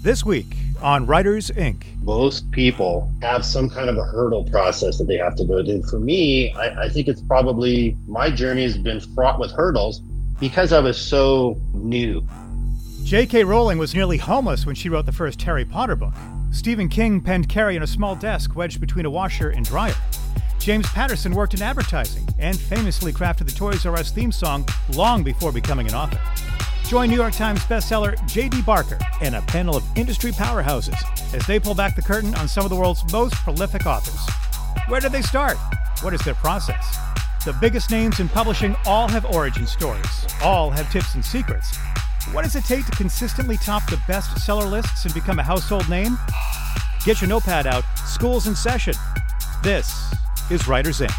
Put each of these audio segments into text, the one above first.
This week on Writers Inc. Most people have some kind of a hurdle process that they have to go through. For me, I think it's probably my journey has been fraught with hurdles because I was so new. J.K. Rowling was nearly homeless when she wrote the first Harry Potter book. Stephen King penned Carrie on a small desk wedged between a washer and dryer. James Patterson worked in advertising and famously crafted the Toys R Us theme song long before becoming an author. Join New York Times bestseller J.D. Barker and a panel of industry powerhouses as they pull back the curtain on some of the world's most prolific authors. Where did they start? What is their process? The biggest names in publishing all have origin stories. All have tips and secrets. What does it take to consistently top the bestseller lists and become a household name? Get your notepad out. School's in session. This is Writers Inc.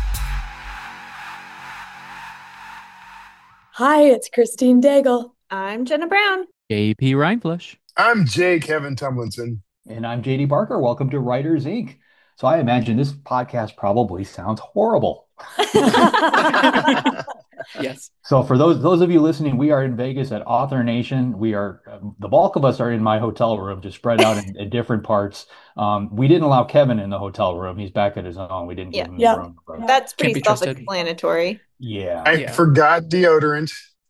Hi, it's Christine Daigle. I'm Jenna Brown. JP Reinflush. I'm J. Kevin Tumlinson. And I'm JD Barker. Welcome to Writers Inc. So I imagine this podcast probably sounds horrible. Yes. So for those of you listening, we are in Vegas at Author Nation. We are the bulk of us are in my hotel room, just spread out in different parts. We didn't allow Kevin in the hotel room. He's back at his own. We didn't give him the room. That's pretty self-explanatory. Yeah. I forgot deodorant.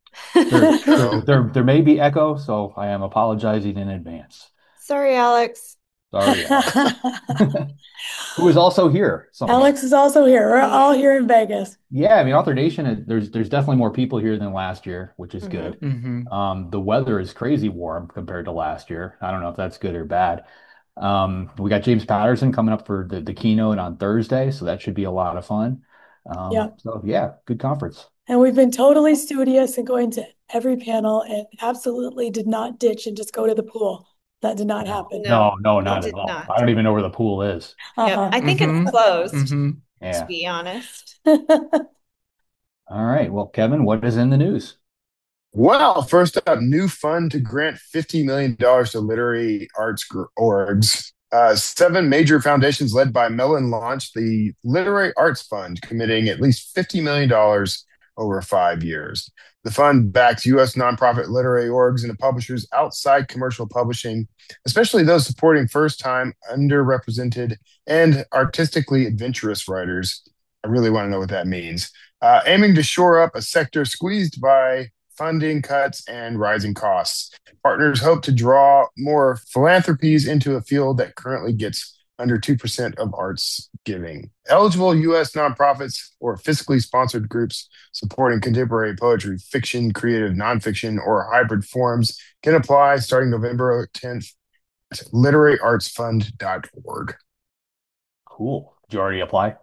There may be echo, so I am apologizing in advance. Sorry, Alex. Sorry, Alex. Who is also here. Alex is also here. We're all here in Vegas. Yeah, I mean, Author Nation, there's definitely more people here than last year, which is good. Mm-hmm. The weather is crazy warm compared to last year. I don't know if that's good or bad. We got James Patterson coming up for the keynote on Thursday, so that should be a lot of fun. So yeah, good conference. And we've been totally studious and going to every panel and absolutely did not ditch and just go to the pool. That did not happen. No, not at all. I don't even know where the pool is. Yeah, I think it's closed, Yeah. to be honest. All right. Well, Kevin, what is in the news? Well, first up, new fund to grant $50 million to literary arts orgs. 7 major foundations led by Mellon launched the Literary Arts Fund, committing at least $50 million over 5 years. The fund backs U.S. nonprofit literary orgs and publishers outside commercial publishing, especially those supporting first-time, underrepresented, and artistically adventurous writers. I really want to know what that means. Aiming to shore up a sector squeezed by funding cuts and rising costs. Partners hope to draw more philanthropies into a field that currently gets under 2% of arts giving. Eligible U.S. nonprofits or fiscally sponsored groups supporting contemporary poetry, fiction, creative nonfiction, or hybrid forms can apply starting November 10th at literaryartsfund.org. Cool. Did you already apply?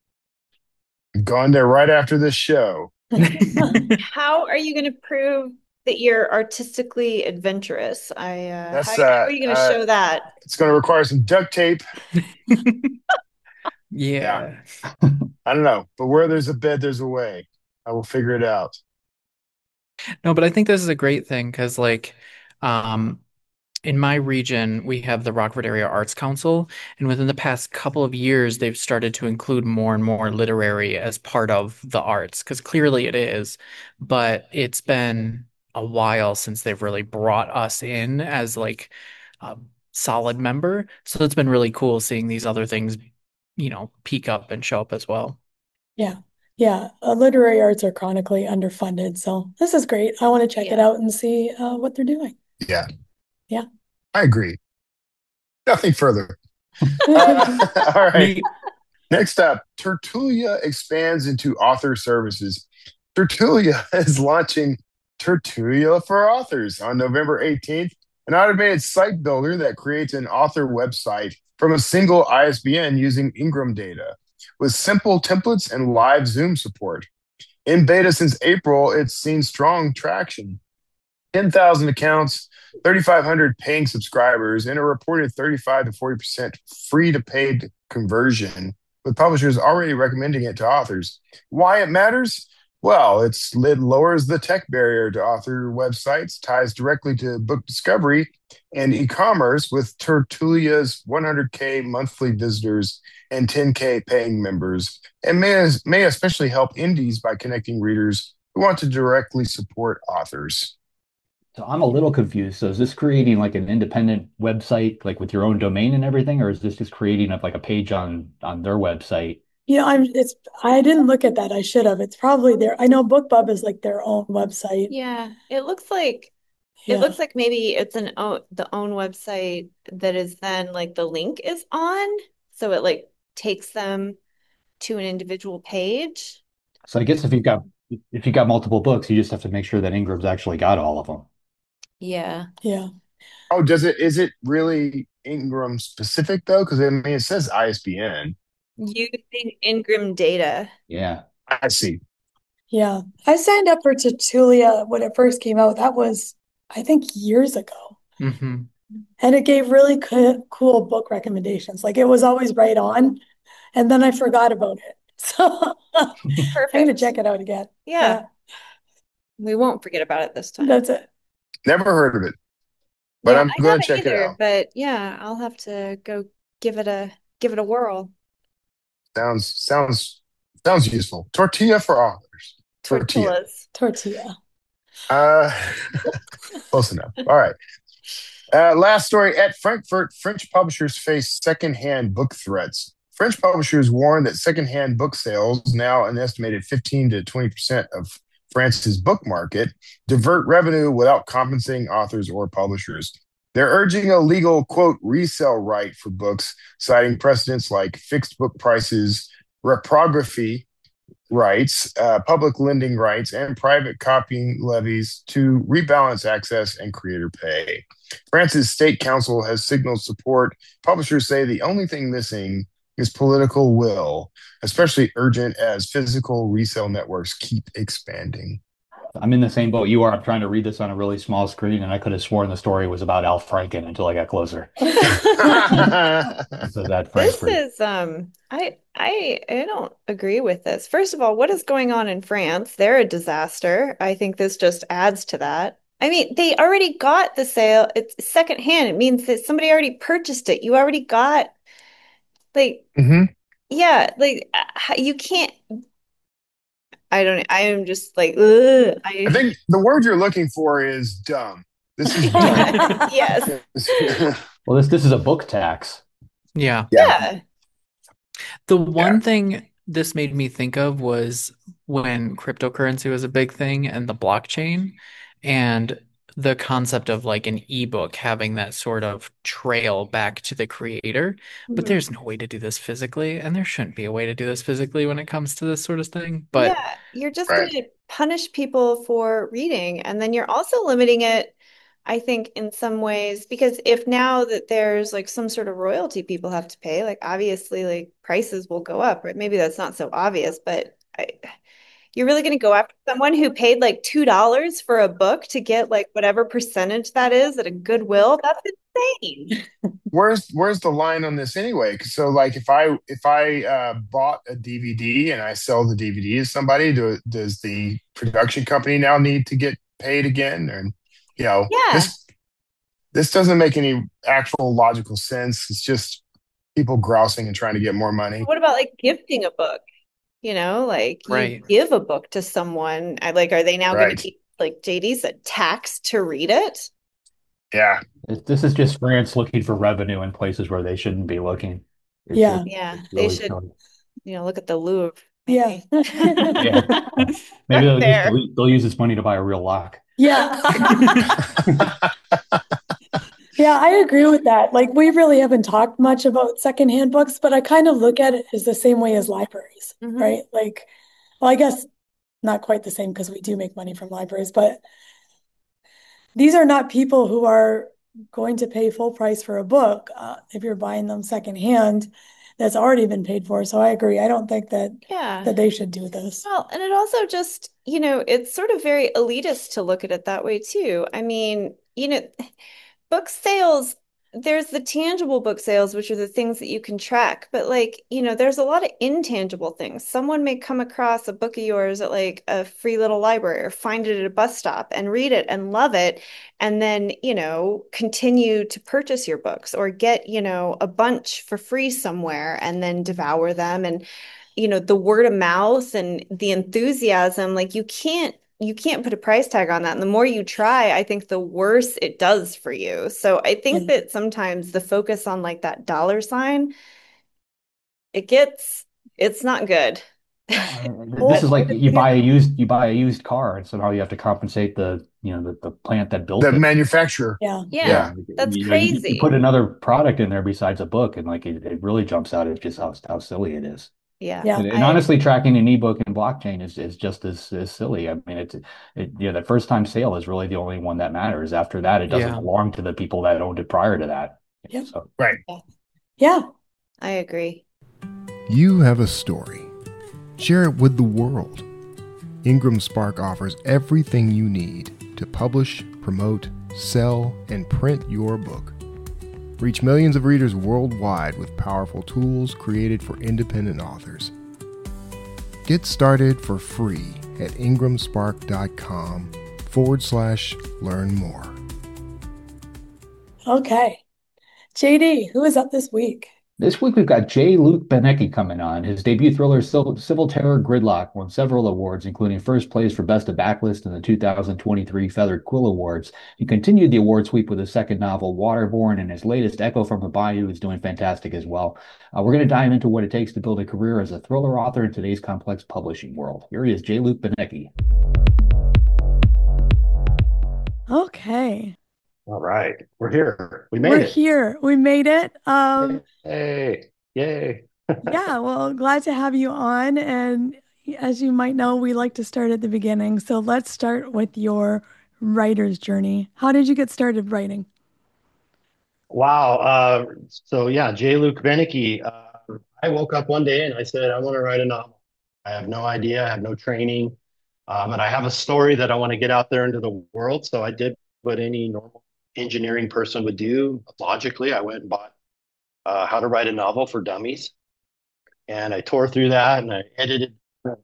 I'm going there right after this show. How are you going to prove that you're artistically adventurous? How are you going to show that? It's going to require some duct tape. Yeah. I don't know, but where there's a bed, there's a way. I will figure it out. No, but I think this is a great thing because, in my region, we have the Rockford Area Arts Council, and within the past couple of years, they've started to include more and more literary as part of the arts, because clearly it is, but it's been a while since they've really brought us in as a solid member. So it's been really cool seeing these other things, peak up and show up as well. Yeah. Literary arts are chronically underfunded. So this is great. I want to check it out and see what they're doing. Yeah. Yeah. I agree. Nothing further. All right. Next up, Tertulia expands into author services. Tertulia is launching Tertulia for Authors on November 18th, an automated site builder that creates an author website from a single ISBN using Ingram data with simple templates and live Zoom support. In beta since April, it's seen strong traction. 10,000 accounts, 3,500 paying subscribers, and a reported 35 to 40% free to paid conversion, with publishers already recommending it to authors. Why it matters? Well, it lowers the tech barrier to author websites, ties directly to book discovery and e-commerce with Tertulia's 100K monthly visitors and 10K paying members, and may especially help indies by connecting readers who want to directly support authors. So I'm a little confused. So is this creating like an independent website, like with your own domain and everything, or is this just creating like a page on their website? I didn't look at that. I should have. It's probably there. I know BookBub is like their own website. Yeah, it looks like maybe it's the own website that is then like the link is on, so it like takes them to an individual page. So I guess if you got multiple books, you just have to make sure that Ingram's actually got all of them. Yeah. Yeah. Oh, is it really Ingram specific though? Because I mean, it says ISBN. Using Ingram data. Yeah. I see. Yeah. I signed up for Tertulia when it first came out. That was, I think, years ago. Mm-hmm. And it gave really cool book recommendations. Like it was always right on. And then I forgot about it. So I'm going to check it out again. Yeah. We won't forget about it this time. That's it. Never heard of it, but I'm going to check it out. But yeah, I'll have to go give it a whirl. Sounds useful. Tortilla for authors. Tortilla. Close enough. All right. Last story. At Frankfurt, French publishers face secondhand book threats. French publishers warn that secondhand book sales, now an estimated 15 to 20% of France's book market, divert revenue without compensating authors or publishers. They're urging a legal, quote, resale right for books, citing precedents like fixed book prices, reprography rights, public lending rights, and private copying levies to rebalance access and creator pay. France's state council has signaled support. Publishers say the only thing missing is political will, especially urgent as physical resale networks keep expanding. I'm in the same boat you are. I'm trying to read this on a really small screen, and I could have sworn the story was about Al Franken until I got closer. So that this is I don't agree with this. First of all, what is going on in France? They're a disaster. I think this just adds to that. I mean, they already got the sale. It's secondhand. It means that somebody already purchased it. You already got yeah, like you can't. I am just like, ugh. I think the word you're looking for is dumb. This is dumb. Yes. Well, this is a book tax. Yeah. The one thing this made me think of was when cryptocurrency was a big thing and the blockchain and the concept of like an ebook having that sort of trail back to the creator. But there's no way to do this physically, and there shouldn't be a way to do this physically when it comes to this sort of thing. But yeah, you're just going to punish people for reading, and then you're also limiting it, I think, in some ways, because if now that there's like some sort of royalty people have to pay, like obviously like prices will go up, right? Maybe that's not so obvious, but you're really going to go after someone who paid like $2 for a book to get like whatever percentage that is at a Goodwill? That's insane. Where's the line on this anyway? So like if I bought a DVD and I sell the DVD to somebody, does the production company now need to get paid again? And this doesn't make any actual logical sense. It's just people grousing and trying to get more money. What about like gifting a book? Like you give a book to someone, are they now going to be like JD said, taxed to read it? Yeah. This is just France looking for revenue in places where they shouldn't be looking. Yeah. They should, look at the Louvre. Yeah. Maybe they'll use this money to buy a real lock. Yeah. Yeah, I agree with that. Like, we really haven't talked much about secondhand books, but I kind of look at it as the same way as libraries, right? Like, well, I guess not quite the same because we do make money from libraries, but these are not people who are going to pay full price for a book if you're buying them secondhand that's already been paid for. So I agree. I don't think that they should do this. Well, and it also just, it's sort of very elitist to look at it that way too. I mean, book sales, there's the tangible book sales, which are the things that you can track. But there's a lot of intangible things. Someone may come across a book of yours at like a free little library or find it at a bus stop and read it and love it. And then, continue to purchase your books or get, a bunch for free somewhere and then devour them. And, the word of mouth and the enthusiasm, like you can't you can't put a price tag on that. And the more you try, I think the worse it does for you. So I think that sometimes the focus on like that dollar sign, it's not good. This is like you buy a used car, and somehow you have to compensate the plant that built The it. manufacturer. Yeah. Yeah, that's crazy. You put another product in there besides a book, and like it really jumps out at just how silly it is. Yeah. And honestly, tracking an ebook and blockchain is just as silly. I mean, the first time sale is really the only one that matters. After that, it doesn't belong to the people that owned it prior to that. Yep. So, Right. Yeah. I agree. You have a story. Share it with the world. Ingram Spark offers everything you need to publish, promote, sell, and print your book. Reach millions of readers worldwide with powerful tools created for independent authors. Get started for free at ingramspark.com/learn more. Okay. JD, who is up this week? this week we've got J. Luke Benecke coming on. His debut thriller, Civil Terror Gridlock, won several awards, including first place for Best of Backlist in the 2023 Feathered Quill Awards. He continued the award sweep with his second novel, Waterborne, and his latest, Echo from the Bayou, is doing fantastic as well. We're going to dive into what it takes to build a career as a thriller author in today's complex publishing world. Here he is, J. Luke Benecke. Okay. All right. We're here. We made We're it. here. We made it. Hey. Yay. Yeah, well, glad to have you on. And as you might know, we like to start at the beginning. So let's start with your writer's journey. How did you get started writing? Wow. So yeah, J. Luke Benecke. I woke up one day and I said, I want to write a novel. I have no idea. I have no training. But I have a story that I want to get out there into the world. So I did what any normal engineering person would do. Logically, I went and bought How to Write a Novel for Dummies. And I tore through that and I edited,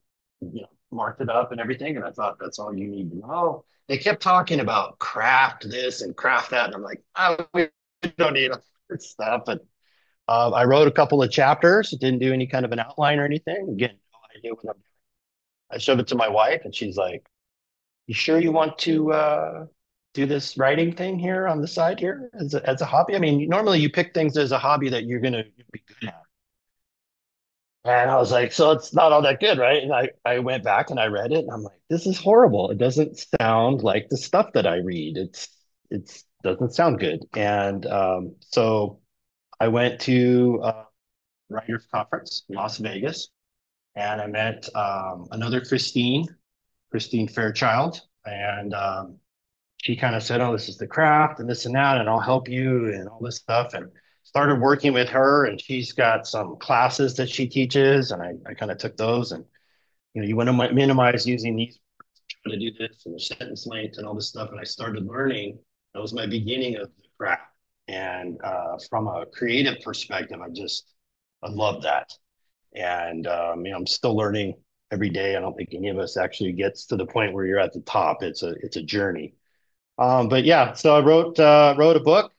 marked it up and everything. And I thought, that's all you need to know. They kept talking about craft this and craft that. And I'm like, we don't need all this stuff. But I wrote a couple of chapters. Didn't do any kind of an outline or anything. Again, no idea what I'm doing. I showed it to my wife and she's like, you sure you want to do this writing thing here on the side here as a hobby? I mean, normally you pick things as a hobby that you're going to be good at. And I was like, so it's not all that good, right? And I went back and I read it and I'm like, this is horrible. It doesn't sound like the stuff that I read. It doesn't sound good. And so I went to a writers conference in Las Vegas and I met another Christine Fairchild. And she kind of said, oh, this is the craft and this and that, and I'll help you and all this stuff. And started working with her, and she's got some classes that she teaches. And I kind of took those, and you want to minimize using these words to do this and the sentence length and all this stuff. And I started learning. That was my beginning of the craft. And from a creative perspective, I love that. And I'm still learning every day. I don't think any of us actually gets to the point where you're at the top. It's a journey. But yeah, so I wrote a book,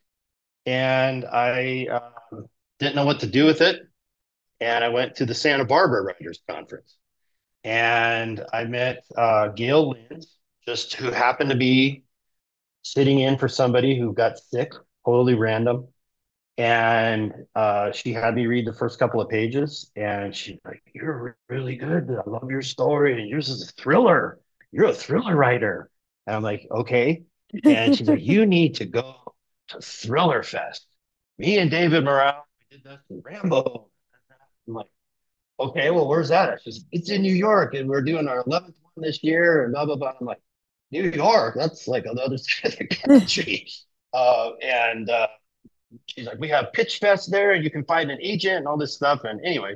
and I didn't know what to do with it. And I went to the Santa Barbara Writers Conference, and I met Gail Lind, just who happened to be sitting in for somebody who got sick, totally random. And she had me read the first couple of pages, and she's like, "You're really good. I love your story. Yours is a thriller. You're a thriller writer." And I'm like, "Okay." And she's like, "You need to go to Thriller Fest. Me and David Morale, we did that in Rambo." I'm like, "Okay, well, where's that at?" She's, "It's in New York, and we're doing our 11th one this year, and blah, blah, blah." I'm like, "New York? That's like on the other side of the country." And she's like, "We have Pitch Fest there, and you can find an agent and all this stuff." And anyway,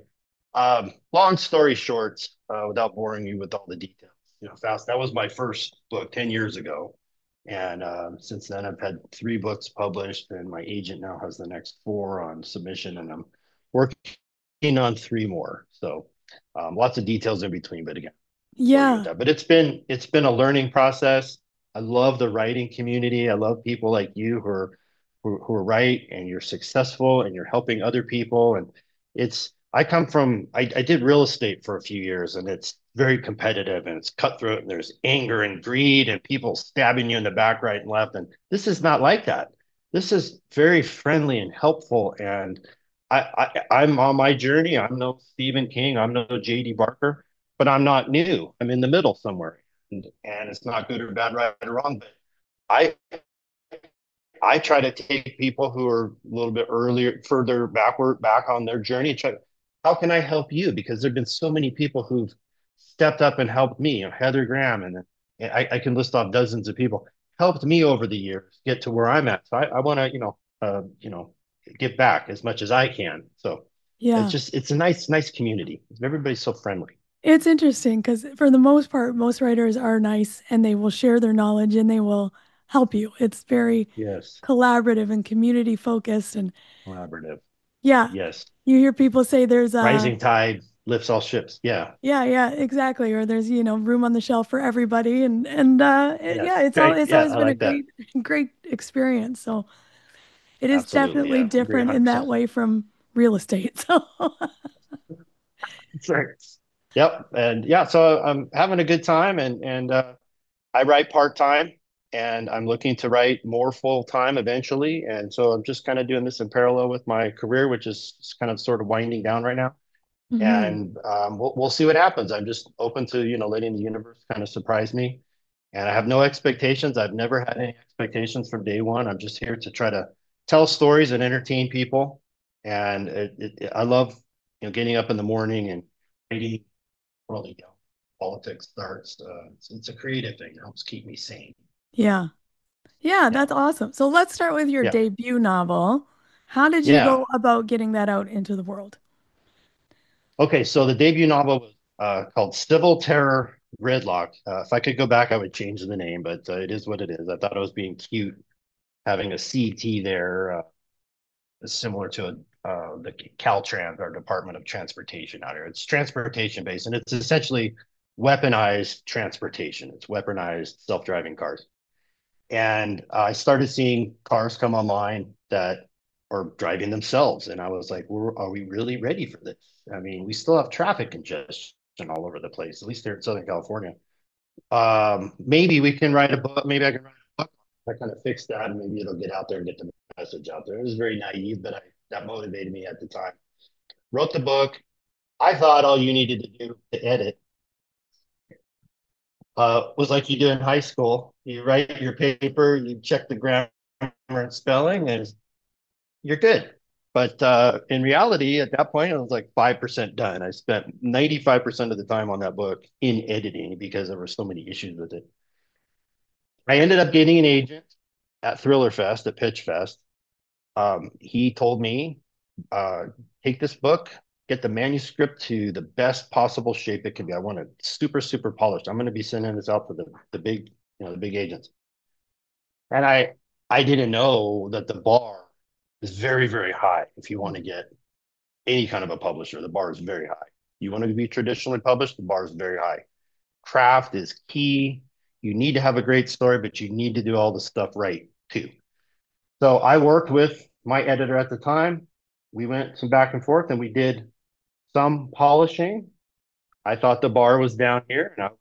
long story short, without boring you with all the details, fast. That was my first book 10 years ago. And since then, I've had 3 books published, and my agent now has the next 4 on submission, and I'm working on 3 more. So lots of details in between, but again, yeah. But it's been a learning process. I love the writing community. I love people like you who are right, and you're successful, and you're helping other people. And I come from, I did real estate for a few years, and it's very competitive and it's cutthroat, and there's anger and greed and people stabbing you in the back, right and left. And this is not like that. This is very friendly and helpful. And I'm on my journey. I'm no Stephen King. I'm no J.D. Barker, but I'm not new. I'm in the middle somewhere. And it's not good or bad, right or wrong. But I I try to take people who are a little bit earlier, further back on their journey. And try, how can I help you? Because there've been so many people who've stepped up and helped me. You know, Heather Graham, and I can list off dozens of people helped me over the years get to where I'm at. So I want to, give back as much as I can. So Yeah. it's a nice community. Everybody's so friendly. It's interesting because for the most part, most writers are nice and they will share their knowledge and they will help you. It's very Yes, collaborative and community focused. And collaborative. yeah, Yes, you hear people say there's rising tide lifts all ships. Yeah, yeah, exactly. Or there's, room on the shelf for everybody. Yeah, yes, great. it's Yeah, always I been a like that. great experience. So it is Absolutely. definitely Yeah, agree different in that 100%. way from real estate. So Sorry. Yep. And yeah, so I'm having a good time, and I write part-time, and I'm looking to write more full-time eventually. And so I'm just kind of doing this in parallel with my career, which is kind of sort of winding down right now. mhm. And we'll see what happens. I'm just open to, letting the universe kind of surprise me. And I have no expectations. I've never had any expectations from day one. I'm just here to try to tell stories and entertain people. And I love, getting up in the morning and reading, really, politics starts. It's a creative thing. It helps keep me sane. Yeah. Yeah, Yeah. that's awesome. So let's start with your Yeah. debut novel. How did you Yeah. go about getting that out into the world? Okay. So the debut novel was called Civil Terror Gridlock. If I could go back, I would change the name, but it is what it is. I thought I was being cute having a CT there, similar to the Caltrans, or Department of Transportation out here. It's transportation based, and it's essentially weaponized transportation. It's weaponized self-driving cars. And I started seeing cars come online that are driving themselves. And I was like, are we really ready for this? I mean, we still have traffic congestion all over the place, at least here in Southern California. Maybe we can write a book. Maybe I can write a book. I kind of fix that, and maybe it'll get out there and get the message out there. It was very naive, but that motivated me at the time. Wrote the book. I thought all you needed to do to edit was like you do in high school. You write your paper, you check the grammar and spelling, and you're good. But in reality, at that point, I was like 5% done. I spent 95% of the time on that book in editing because there were so many issues with it. I ended up getting an agent at Thriller Fest, at Pitch Fest. He told me, uh, take this book, get the manuscript to the best possible shape it can be. I want it super polished. I'm going to be sending this out to the big, the big agents. And I didn't know that the bar is very high if you want to get any kind of a publisher. The bar is very high. You want to be traditionally published, the bar is very high. Craft is key. You need to have a great story, but you need to do all the stuff right too. So I worked with my editor at the time. We went some back and forth, and we did some polishing. I thought the bar was down here, and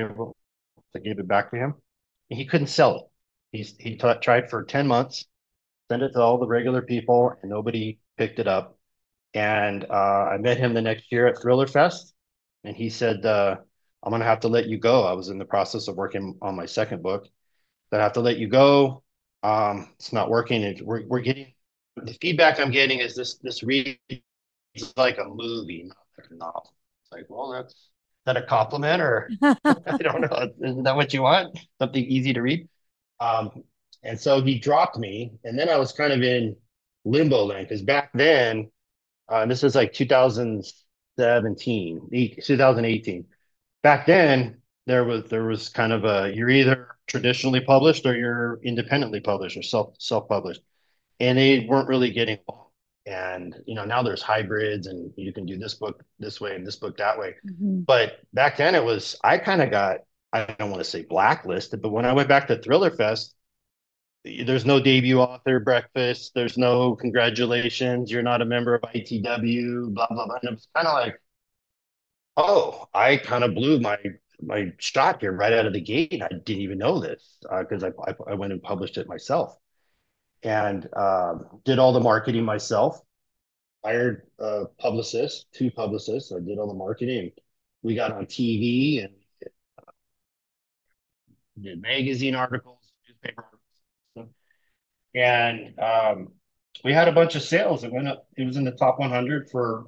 I gave it back to him. He couldn't sell it. He tried for 10 months, sent it to all the regular people, and nobody picked it up. And I met him the next year at Thriller Fest, and he said, I'm going to have to let you go. I was in the process of working on my second book. I have to let you go. It's not working. And we're getting the feedback I'm getting is this reads like a movie, not like a novel. It's like, well, that's is that a compliment, or I don't know. Isn't that what you want? Something easy to read. Um, and so he dropped me, and then I was kind of in limbo land because back then, this is like 2017, 2018. Back then, there was kind of you're either traditionally published or you're independently published or self-published, and they weren't really getting along. And now there's hybrids, and you can do this book this way and this book that way. Mhm. But back then it was I kind of got, I don't want to say blacklisted, but when I went back to Thriller Fest, there's no debut author breakfast. There's no congratulations. You're not a member of ITW, blah, blah, blah. And it was kind of like, oh, I kind of blew my shot here right out of the gate. I didn't even know this because I went and published it myself and did all the marketing myself. Hired a publicist, two publicists. I did all the marketing. We got on TV and did magazine articles, newspaper articles, and we had a bunch of sales. It went up. It was in the top 100 for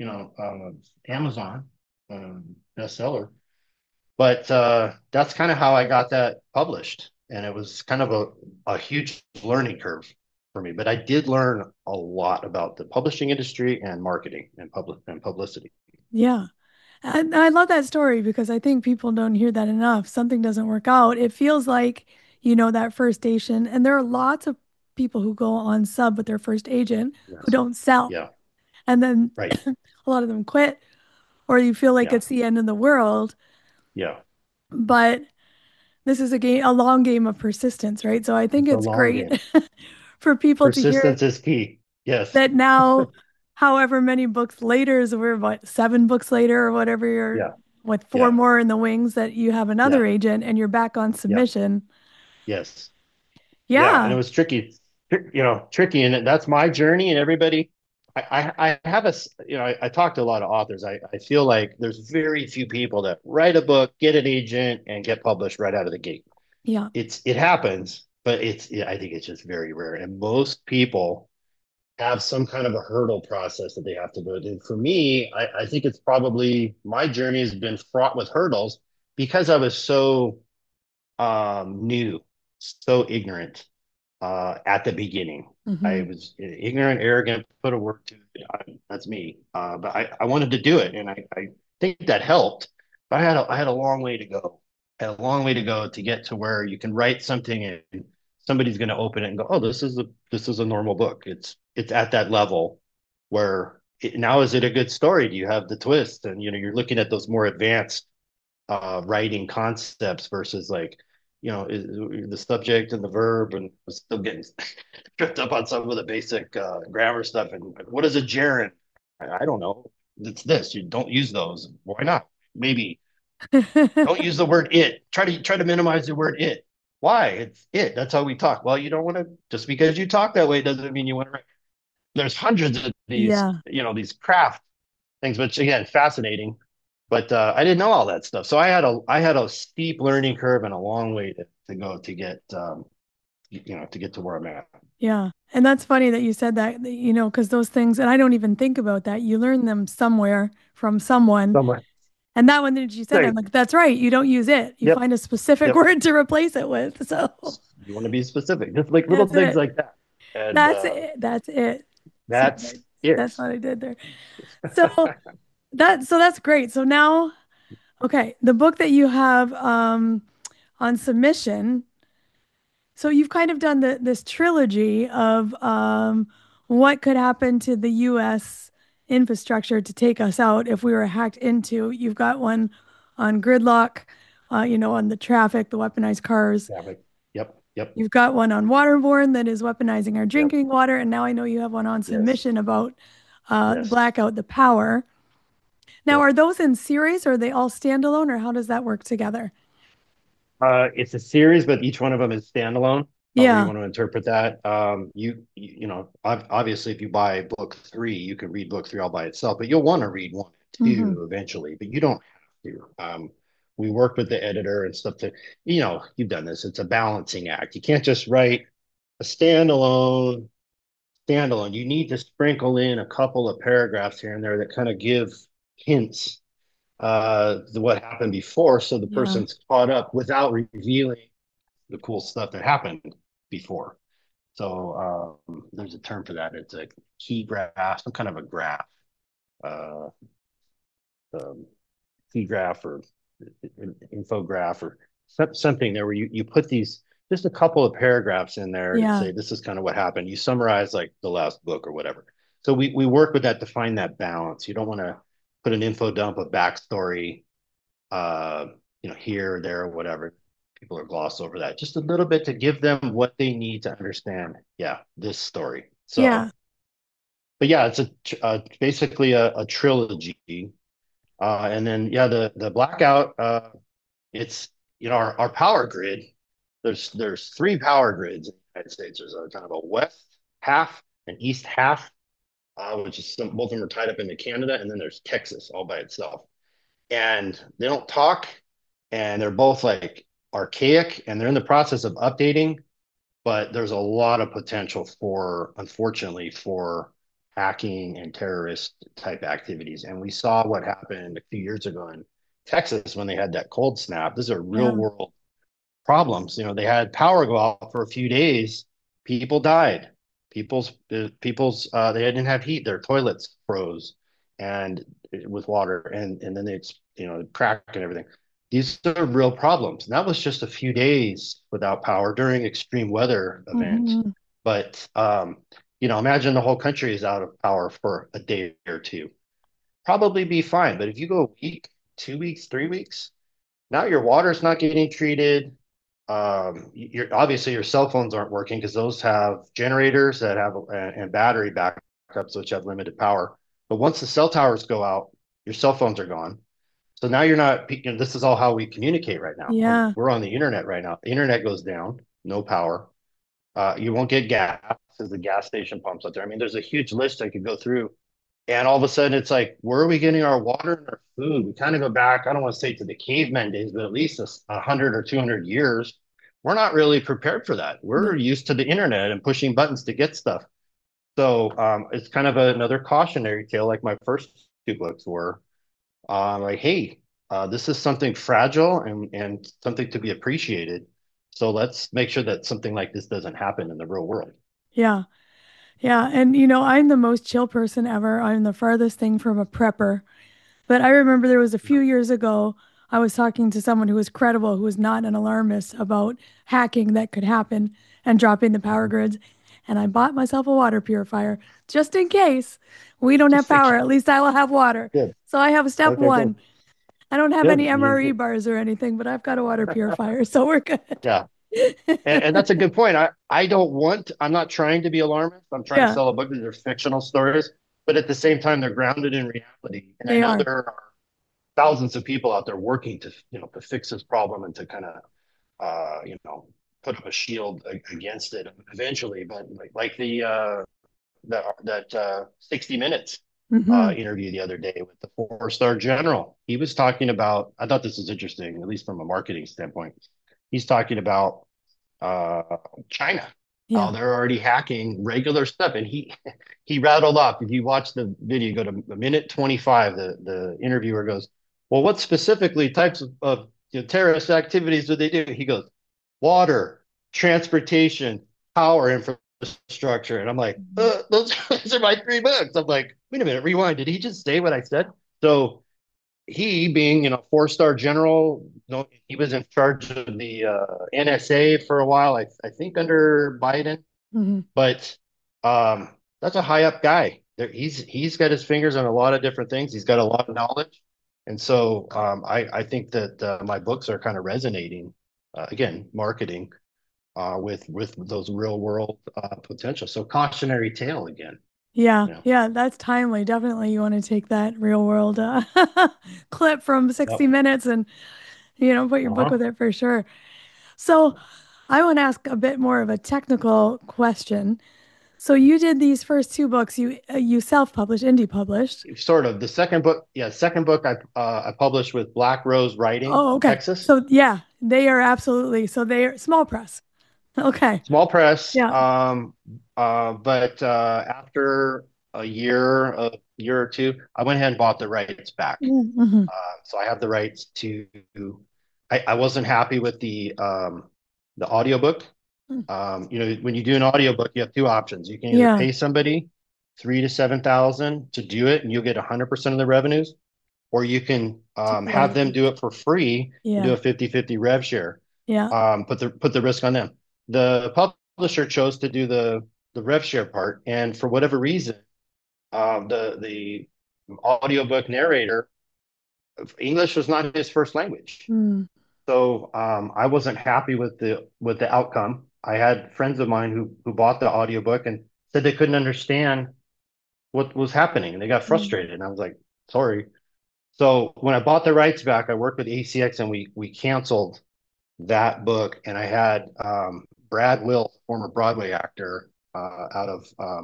Amazon bestseller. But that's kind of how I got that published, and it was kind of a huge learning curve for me. But I did learn a lot about the publishing industry and marketing and publicity. Yeah. And I love that story because I think people don't hear that enough. Something doesn't work out. It feels like, that first station, and there are lots of people who go on sub with their first agent who Yes. don't sell. Yeah. And then Right. a lot of them quit, or you feel like Yeah. it's the end of the world. Yeah. But this is a long game of persistence, right? So I think It's a it's long great game. for people to hear Persistence is key. Yes. that now, however many books later, so we're what, 7 books later or whatever, you're Yeah. with 4 Yeah. more in the wings, that you have another Yeah. agent and you're back on Yeah. submission. Yes. Yeah. And Yeah. it was tricky, tricky. And that's my journey. And everybody, I have I talk to a lot of authors. I feel like there's very few people that write a book, get an agent, and get published right out of the gate. Yeah. It happens, but I think it's just very rare. And most people have some kind of a hurdle process that they have to go. And for me, I think it's probably my journey has been fraught with hurdles because I was so new, so ignorant at the beginning. I Hmm. was ignorant, arrogant, put a word to it. That's me. But I wanted to do it, and I think that helped. But I had a long way to go. I had a long way to go to get to where you can write something and somebody's going to open it and go, "Oh, this is a normal book." It's at that level where now is it a good story? Do you have the twist? And you're looking at those more advanced writing concepts versus like the subject and the verb, and I'm still getting tripped up on some of the basic grammar stuff. And what is a gerund? I don't know. It's this. You don't use those. Why not? Maybe don't use the word it. Try to minimize the word it. Why? It's it. That's how we talk. Well, you don't want to. Just because you talk that way doesn't mean you want to write. There's hundreds of these, Yeah. these craft things, which again, fascinating. But I didn't know all that stuff, so I had a steep learning curve and a long way to go to get to get to where I'm at. Yeah. And that's funny that you said that, because those things, and I don't even think about that. You learn them somewhere from someone. Somewhere. And that one that you said, I'm Right. like, that's right. You don't use it. You Yep. find a specific Yep. word to replace it with. So You want to be specific, just like little that's things it. like that, and That's it. That's it. See, that's it. that's what I did there. So that's great. So now, okay, the book that you have on submission. So you've kind of done this trilogy of what could happen to the U.S. infrastructure to take us out if we were hacked into. You've got one on gridlock, on the traffic, the weaponized cars. Traffic. Yep. Yep. You've got one on waterborne that is weaponizing our Yep. drinking water, and now I know you have one on Yes. submission about Yes. blackout the power. Now, Yep. are those in series, or are they all standalone, or how does that work together? It's a series, but each one of them is standalone. However you Yeah. want to interpret that. Obviously, if you buy book 3, you can read book 3 all by itself, but you'll want to read 1 and Hmm. 2 eventually, but you don't have to. We worked with the editor and stuff to, you've done this. It's a balancing act. You can't just write a standalone. You need to sprinkle in a couple of paragraphs here and there that kind of give hints what happened before, so the Yeah. person's caught up without revealing the cool stuff that happened before. So there's a term for that. It's a key graph, some kind of a graph, uh, key graph or infograph or something there where you put these just a couple of paragraphs in there and Yeah. say this is kind of what happened. You summarize like the last book or whatever. So we work with that to find that balance. You don't want to put an info dump of backstory, here or there or whatever. people are glossed over that just a little bit to give them what they need to understand. Yeah, this story. So, Yeah. but yeah, it's basically a trilogy. And then yeah, the blackout. It's our power grid. There's three power grids in the United States. There's a kind of a west half, an east half, which is both of them are tied up into Canada, and then there's Texas all by itself. And they don't talk, and they're both like archaic, and they're in the process of updating. But there's a lot of potential unfortunately, for hacking and terrorist type activities. And we saw what happened a few years ago in Texas when they had that cold snap. These are real world problems. They had power go out for a few days. People died. People's they didn't have heat. Their toilets froze and with water, and then it's cracked and everything. These are real problems. And that was just a few days without power during extreme weather events. Mm-hmm. But imagine the whole country is out of power for a day or two. Probably be fine. But if you go a week, 2 weeks, 3 weeks, now your water's not getting treated. Obviously your cell phones aren't working because those have generators that have and battery backups, which have limited power. But once the cell towers go out, your cell phones are gone. So now you're not. This is all how we communicate right now. Yeah. We're on the internet right now. The internet goes down, no power. You won't get gas as the gas station pumps out there. I mean, there's a huge list I could go through. And all of a sudden it's like, where are we getting our water and our food? We kind of go back, I don't want to say to the caveman days, but at least 100 or 200 years. We're not really prepared for that. We're used to the internet and pushing buttons to get stuff. So it's kind of another cautionary tale, like my first two books were. Like, hey, this is something fragile and something to be appreciated. So let's make sure that something like this doesn't happen in the real world. Yeah. Yeah. And, I'm the most chill person ever. I'm the farthest thing from a prepper. But I remember there was a few years ago, I was talking to someone who was credible, who was not an alarmist about hacking that could happen and dropping the power grids. And I bought myself a water purifier just in case we don't have power. At least I will have water. Good. So I have step Okay, one. good. I don't have Good. any MRE bars or anything, but I've got a water purifier, so we're good. Yeah. And that's a good point. I'm not trying to be alarmist. I'm trying to sell a book. These are fictional stories, but at the same time, they're grounded in reality. And I know there are thousands of people out there working to fix this problem and to kind of, put up a shield against it eventually. But like that 60 Minutes interview the other day with the 4-star general, he was talking about, I thought this was interesting, at least from a marketing standpoint. He's talking about China, how they're already hacking regular stuff. And he rattled off, if you watch the video, go to a minute 25, the interviewer goes, well, what specifically types of terrorist activities do they do? He goes, water, transportation, power infrastructure. And I'm like, those are my three books. I'm like, wait a minute, rewind. Did he just say what I said? So he, being 4-star general, he was in charge of the NSA for a while, I think under Biden. But that's a high up guy. He's got his fingers on a lot of different things. He's got a lot of knowledge. And so I think that my books are kind of resonating, again, marketing with those real world potential. So cautionary tale again. Yeah, that's timely. Definitely, you want to take that real world clip from 60 Minutes and put your book with it for sure. So I want to ask a bit more of a technical question. So you did these first two books, you self-published, indie published. Sort of. The second book I published with Black Rose Writing, Texas. So they are absolutely. So they are small press. Okay. Small press. Yeah. But after a year or two, I went ahead and bought the rights back. So I have the rights to. I wasn't happy with the audiobook. When you do an audiobook, you have two options. You can either pay somebody $3,000 to $7,000 to do it, and you'll get 100% of the revenues, or you can have them do it for free and do a 50-50 rev share. Put the risk on them. The publisher chose to do the rev share part, and for whatever reason, the audiobook narrator, English was not his first language. So I wasn't happy with the outcome. I had friends of mine who bought the audiobook and said they couldn't understand what was happening, and they got frustrated. And I was like, sorry. So when I bought the rights back, I worked with ACX and we canceled that book. And I had Brad Wills, former Broadway actor out of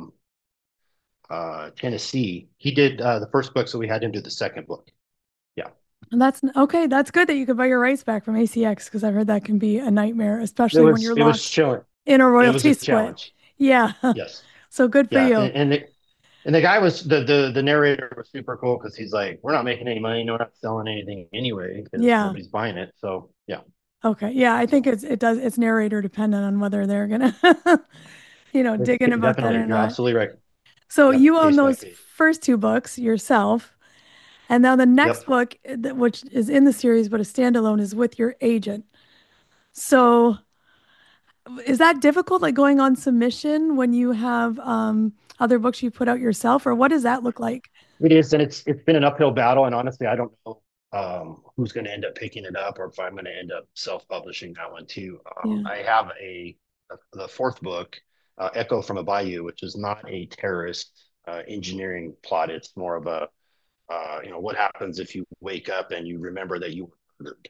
Tennessee. He did the first book, so we had him do the second book. Yeah. And that's okay. That's good that you could buy your rights back from ACX, because I've heard that can be a nightmare, especially when you're It was locked chilling. in a It was royalty a split. challenge. Yeah. Yes. So good for you. And the guy was the narrator was super cool because he's like, we're not making any money, no, we're not selling anything anyway because nobody's buying it. So yeah. Okay. Yeah, I think it's narrator dependent on whether they're gonna dig in about that Definitely. or You're not. absolutely right. So Yep, you own case by those case. first two books yourself, and now the next Yep. book, which is in the series but a standalone, is with your agent. So is that difficult, like going on submission when you have other books you put out yourself, or what does that look like? It is, and it's been an uphill battle, and honestly, I don't know who's going to end up picking it up or if I'm going to end up self-publishing that one too. Yeah. I have the fourth book, Echo from a Bayou, which is not a terrorist engineering plot. It's more of a what happens if you wake up and you remember that you were murdered,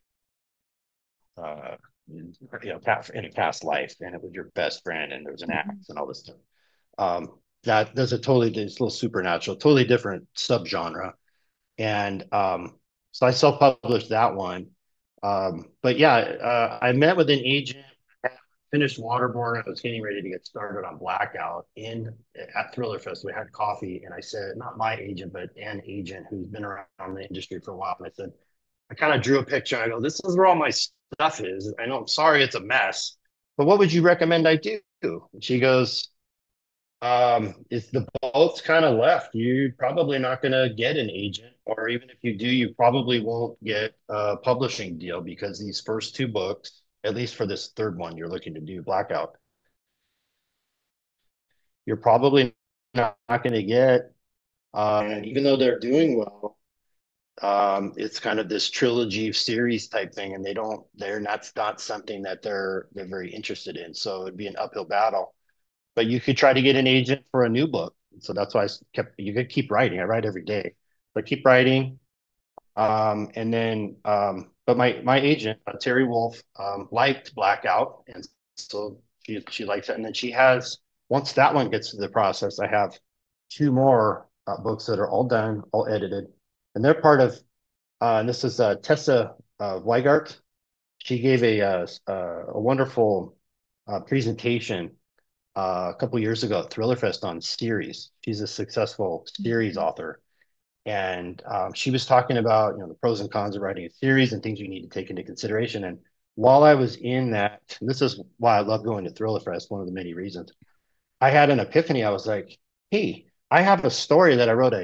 in a past life, and it was your best friend, and there was an axe and all this stuff. That there's a it's a little supernatural, totally different subgenre. And so I self-published that one. But yeah, I met with an agent, finished Waterborne. I was getting ready to get started on Blackout at Thriller Fest. We had coffee, and I said, not my agent, but an agent who's been around the industry for a while. And I said, I kind of drew a picture. I go, this is where all my stuff is. I know, I'm sorry, it's a mess, but what would you recommend I do? And she goes, if the boat's kind of left, you're probably not going to get an agent, or even if you do, you probably won't get a publishing deal because these first two books, at least for this third one you're looking to do, Blackout, you're probably not going to get. And even though they're doing well, it's kind of this trilogy series type thing, and that's not something that they're very interested in. So it'd be an uphill battle. But you could try to get an agent for a new book. So that's why you could keep writing. I write every day, but keep writing. And then, but my agent, Terry Wolf, liked Blackout. And so she likes it. And then once that one gets to the process, I have two more books that are all done, all edited. And they're part of, and this is Tessa Weigart. She gave a wonderful presentation a couple years ago at Thriller Fest on series. She's a successful series author. And she was talking about the pros and cons of writing a series and things you need to take into consideration. And while I was in that, and this is why I love going to Thriller Fest, one of the many reasons, I had an epiphany. I was like, hey, I have a story that I wrote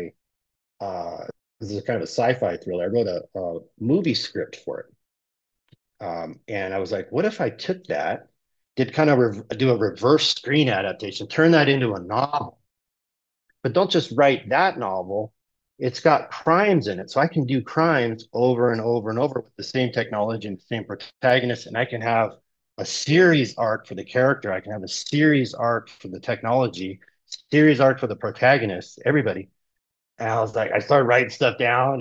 this is kind of a sci-fi thriller. I wrote a movie script for it. And I was like, what if I took that, did kind of do a reverse screen adaptation, turn that into a novel, but don't just write that novel. It's got crimes in it. So I can do crimes over and over and over with the same technology and the same protagonist. And I can have a series arc for the character. I can have a series arc for the technology, series arc for the protagonist, everybody. And I was like, I started writing stuff down.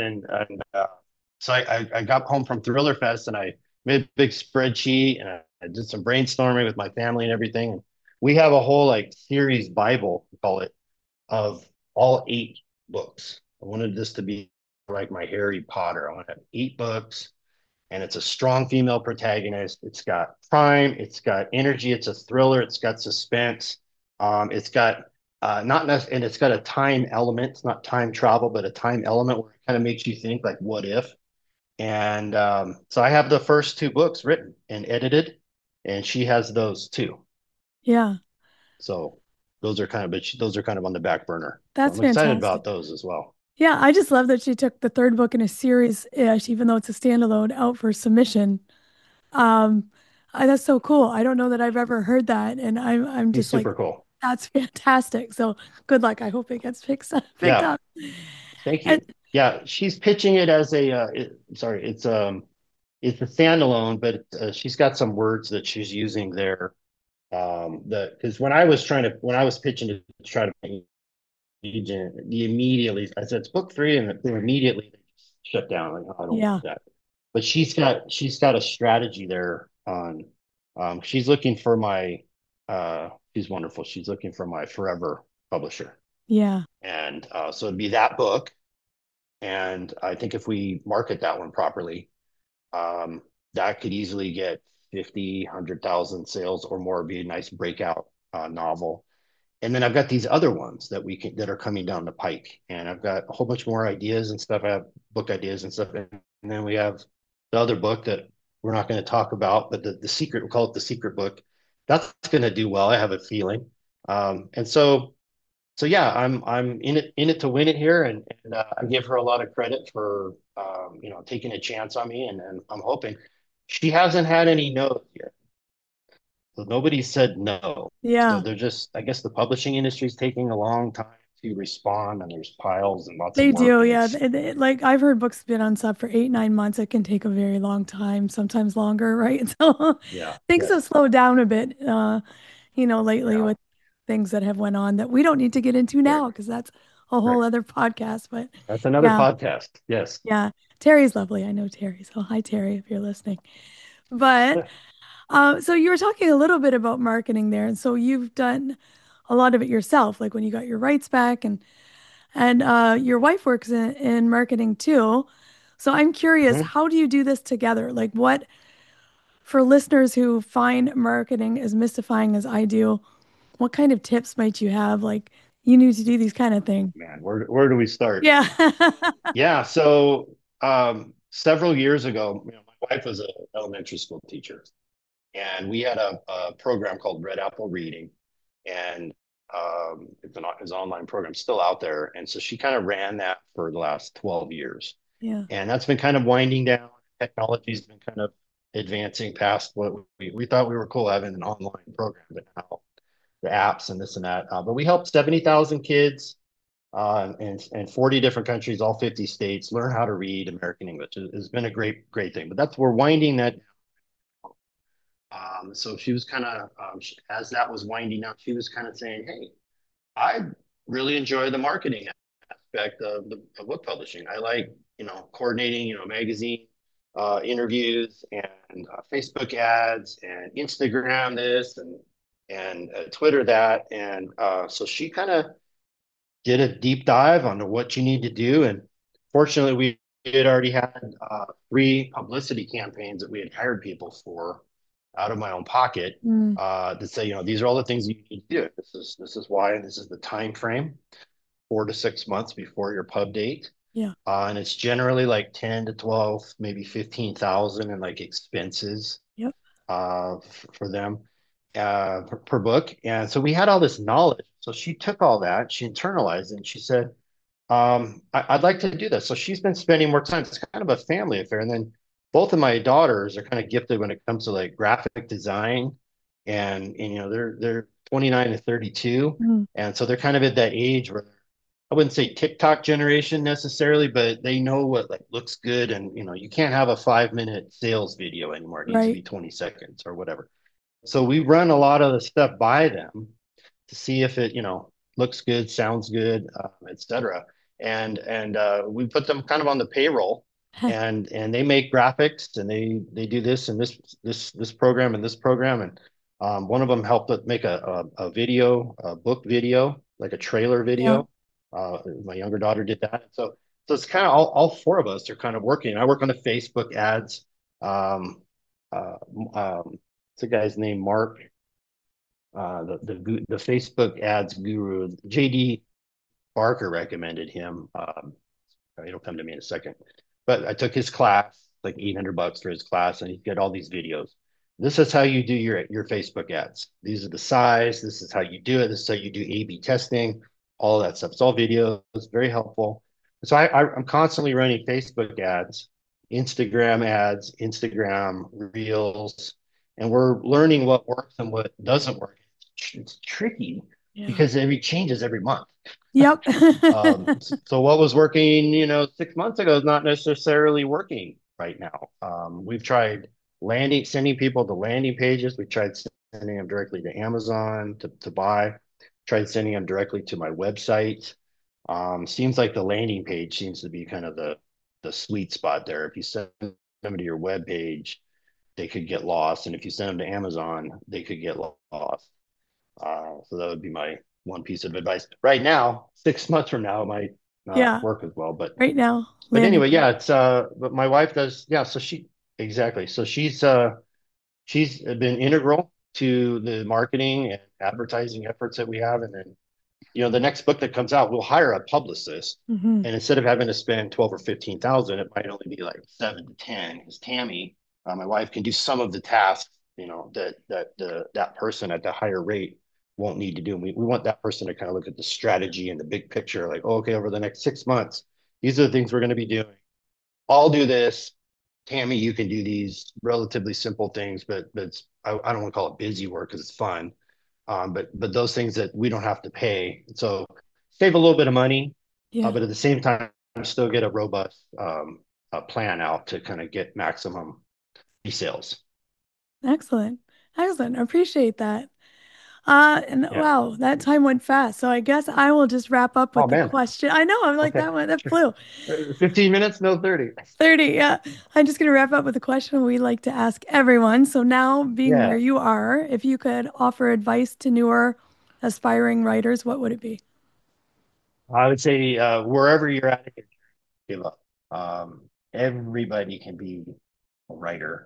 So I got home from Thriller Fest and I made a big spreadsheet and I did some brainstorming with my family and everything. And we have a whole series Bible, we call it, of all 8 books. I wanted this to be like my Harry Potter. I want to have 8 books, and it's a strong female protagonist. It's got crime, it's got energy, it's a thriller, it's got suspense. It's got and it's got a time element. It's not time travel, but a time element where it kind of makes you think like, what if? And so I have the first 2 books written and edited, and she has those too. Yeah. So those are kind of on the back burner. That's so I'm excited fantastic about those as well. Yeah, I just love that she took the third book in a series-ish, even though it's a standalone, out for submission. That's so cool. I don't know that I've ever heard that, and I'm just super cool. That's fantastic. So good luck. I hope it gets picked up. Thank you. Yeah, she's pitching it as it's it's a standalone, but she's got some words that she's using there. Because when I was pitching to try to make agent, I said it's book three, and they immediately shut down. Like, oh, I don't Yeah. want that. But she's got a strategy there on. She's looking for my. She's wonderful. She's looking for my forever publisher, Yeah. and so it'd be that book. And I think if we market that one properly, that could easily get 50, 100,000 sales or more. It'd be a nice breakout novel. And then I've got these other ones that are coming down the pike, and I've got a whole bunch more ideas and stuff. I have book ideas and stuff, and then we have the other book that we're not going to talk about, but the secret, we call it the secret book. That's going to do well. I have a feeling. And so yeah, I'm in it to win it here, and I give her a lot of credit for taking a chance on me, and I'm hoping she hasn't had any no's yet. So nobody said no. Yeah. So they're just, I guess the publishing industry is taking a long time to respond, and there's piles and lots of They work. do, And yeah. Like I've heard books been on sub for 8, 9 months. It can take a very long time, sometimes longer, right? So yeah, things have slowed down a bit, lately yeah, with things that have went on that we don't need to get into right, now because that's a whole right. other podcast. But That's another yeah, podcast. Yes. yeah. Terry's lovely. I know Terry. So hi, Terry, if you're listening. But so you were talking a little bit about marketing there, and so you've done a lot of it yourself, like when you got your rights back, and your wife works in marketing too. So I'm curious, Mhm. how do you do this together? Like what, for listeners who find marketing as mystifying as I do, what kind of tips might you have? Like you need to do these kind of things. Man, where do we start? Yeah. Yeah. So several years ago, my wife was an elementary school teacher, and we had a program called Red Apple Reading, and it's an online program still out there. And so she kind of ran that for the last 12 years. Yeah. And that's been kind of winding down. Technology's been kind of advancing past what we thought we were cool having an online program, but now the apps and this and that. But we helped 70,000 kids in 40 different countries, all 50 states, learn how to read American English. It's been a great thing. But we're winding that. So she was kind of, as that was winding down, she was kind of saying, hey, I really enjoy the marketing aspect of the book publishing. I like, coordinating, magazine interviews and Facebook ads and Instagram this and Twitter that. And so she kind of did a deep dive onto what you need to do. And fortunately, we had already had 3 publicity campaigns that we had hired people for out of my own pocket to say, these are all the things you need to do. This is why, and this is the time frame, 4 to 6 months before your pub date. Yeah. And it's generally like 10 to 12, maybe 15,000 in like expenses Yep. for them per book. And so we had all this knowledge. So she took all that, she internalized it, and she said, I'd like to do this. So she's been spending more time. It's kind of a family affair. And then both of my daughters are kind of gifted when it comes to like graphic design, and they're 29 and 32, and so they're kind of at that age where I wouldn't say TikTok generation necessarily, but they know what like looks good, and you can't have a 5-minute sales video anymore. It needs to be 20 seconds or whatever. So we run a lot of the stuff by them to see if it looks good, sounds good, etc. And we put them kind of on the payroll. And they make graphics, and they do this and this program and this program, and one of them helped make a book video, like a trailer video. My younger daughter did that. So it's kind of all 4 of us are kind of working. I work on the Facebook ads. It's a guy's name, Mark, the Facebook ads guru, JD Barker recommended him. It'll come to me in a second. But I took his class, like $800 for his class, and he's got all these videos. This is how you do your Facebook ads. These are the size. This is how you do it. This is how you do A/B testing, all that stuff. It's all videos. It's very helpful. So I'm constantly running Facebook ads, Instagram ads, Instagram Reels, and we're learning what works and what doesn't work. It's tricky because it changes every month. Yep. So what was working, 6 months ago is not necessarily working right now. We've tried sending people to landing pages. We tried sending them directly to Amazon to buy, tried sending them directly to my website. Seems like the landing page seems to be kind of the sweet spot there. If you send them to your web page, they could get lost. And if you send them to Amazon, they could get lost. So that would be my one piece of advice. Right now, 6 months from now, it might Yeah, not work as well. But right now, anyway, landing. yeah, it's but my wife does, yeah, so exactly. So she's been integral to the marketing and advertising efforts that we have. And then, the next book that comes out, we'll hire a publicist. Hmm. And instead of having to spend 12 or 15,000, it might only be like 7 to 10. Because Tammy, my wife, can do some of the tasks, that person at the higher rate won't need to do. And we want that person to kind of look at the strategy and the big picture, like, oh, okay, over the next 6 months, these are the things we're going to be doing. I'll do this. Tammy, you can do these relatively simple things, but I don't want to call it busy work because it's fun. But those things that we don't have to pay. So save a little bit of money, Yeah, but at the same time, still get a robust plan out to kind of get maximum resales. excellent. Excellent. I appreciate that. And Yeah. wow, that time went fast. So I guess I will just wrap up Oh with the man. question. I know, I'm like Okay. that flew. 15 minutes? No, 30. 30, yeah. I'm just gonna wrap up with a question we like to ask everyone. So now being where Yeah. you are, if you could offer advice to newer aspiring writers, what would it be? I would say wherever you're at, give up. Everybody can be a writer.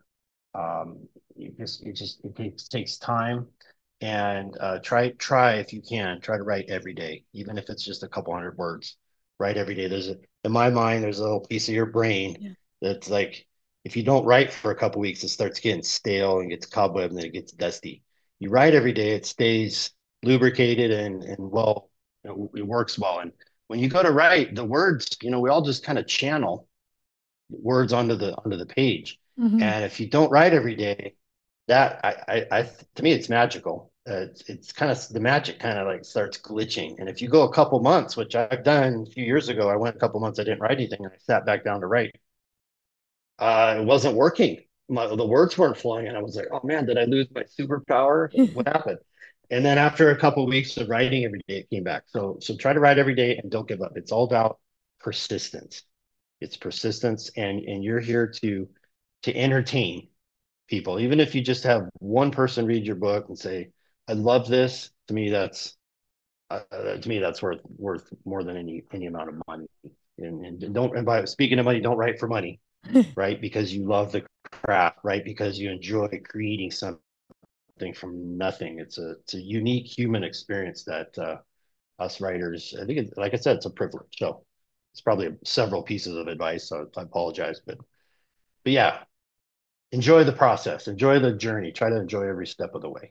It takes time, and try if you can try to write every day, even if it's just a couple hundred words. Write every day. In my mind, there's a little piece of your brain Yeah. that's like, if you don't write for a couple weeks, it starts getting stale and gets cobweb, and then it gets dusty. You write every day, it stays lubricated and well, it works well. And when you go to write, the words, we all just kind of channel words onto the page. Hmm. And if you don't write every day, that to me, it's magical. It's kind of the magic kind of like starts glitching. And if you go a couple months, which I've done a few years ago, I went a couple months, I didn't write anything, and I sat back down to write. It wasn't working. The words weren't flowing, and I was like, "Oh man, did I lose my superpower? What happened?" And then after a couple of weeks of writing every day, it came back. So try to write every day and don't give up. It's all about persistence. It's persistence, and you're here to entertain people. Even if you just have one person read your book and say, "I love this," to me that's worth more than any amount of money. And don't and by speaking of money, don't write for money, right? Because you love the craft, right? Because you enjoy creating something from nothing. It's a unique human experience that us writers, I think, like I said, it's a privilege. So it's probably several pieces of advice. So I apologize, but yeah, enjoy the process, enjoy the journey, try to enjoy every step of the way.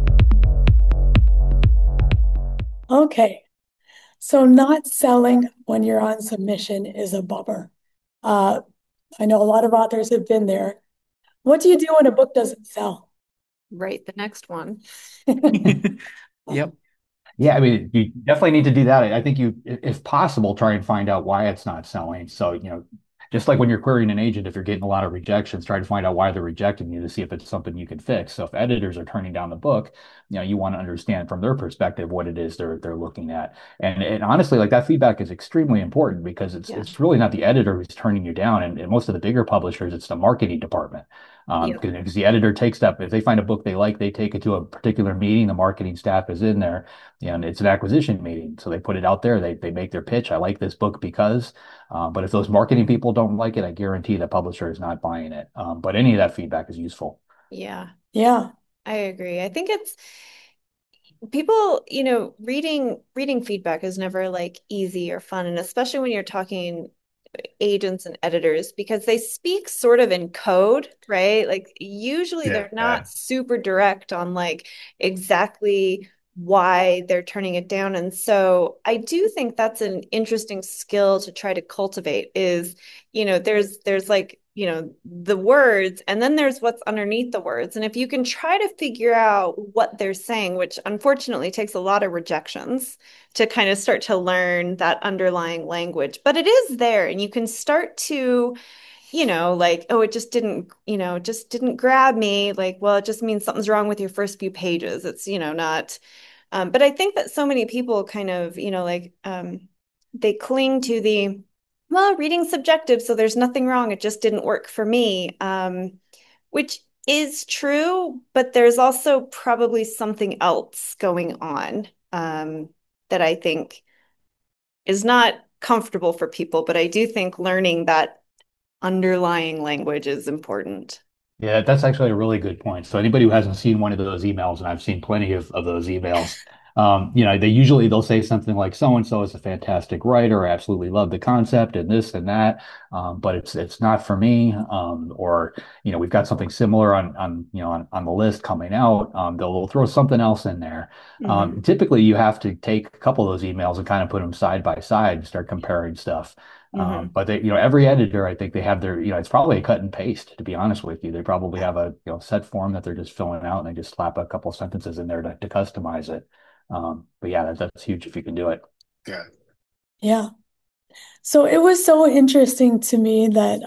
Okay. So not selling when you're on submission is a bummer. Uh, I know a lot of authors have been there. What do you do when a book doesn't sell? Write the next one. Yep. Yeah, I mean, you definitely need to do that. I think if possible, try and find out why it's not selling. So, just like when you're querying an agent, if you're getting a lot of rejections, try to find out why they're rejecting you to see if it's something you can fix. So if editors are turning down the book, you want to understand from their perspective what it is they're looking at. And honestly, like that feedback is extremely important because it's really not the editor who's turning you down. And most of the bigger publishers, it's the marketing department. Because the editor takes that, if they find a book they like, they take it to a particular meeting, the marketing staff is in there, and it's an acquisition meeting. So they put it out there, they make their pitch. I like this book because, but if those marketing people don't like it, I guarantee the publisher is not buying it. But any of that feedback is useful. Yeah, Yeah. I agree. I think it's people, reading feedback is never like easy or fun, and especially when you're talking agents and editors because they speak sort of in code, right? Like usually they're not super direct on like exactly why they're turning it down. And so I do think that's an interesting skill to try to cultivate is, there's like, the words and then there's what's underneath the words. And if you can try to figure out what they're saying, which unfortunately takes a lot of rejections to kind of start to learn that underlying language, but it is there and you can start to like, oh, it just didn't, just didn't grab me. Like, well, it just means something's wrong with your first few pages. It's, not, but I think that so many people kind of, like, they cling to the, well, reading's subjective, so there's nothing wrong. It just didn't work for me. Which is true, but there's also probably something else going on, that I think is not comfortable for people. But I do think learning that underlying language is important. Yeah, that's actually a really good point. So anybody who hasn't seen one of those emails, and I've seen plenty of those emails, they'll say something like, "So and so is a fantastic writer. I absolutely love the concept and this and that, but it's not for me." Or we've got something similar on the list coming out. They'll throw something else in there. Mhm. Typically, you have to take a couple of those emails and kind of put them side by side and start comparing stuff. Mhm. But every editor, I think they have their, it's probably a cut and paste, to be honest with you. They probably have a, set form that they're just filling out and they just slap a couple sentences in there to customize it. But yeah, that's huge if you can do it. Yeah. Yeah. So it was so interesting to me that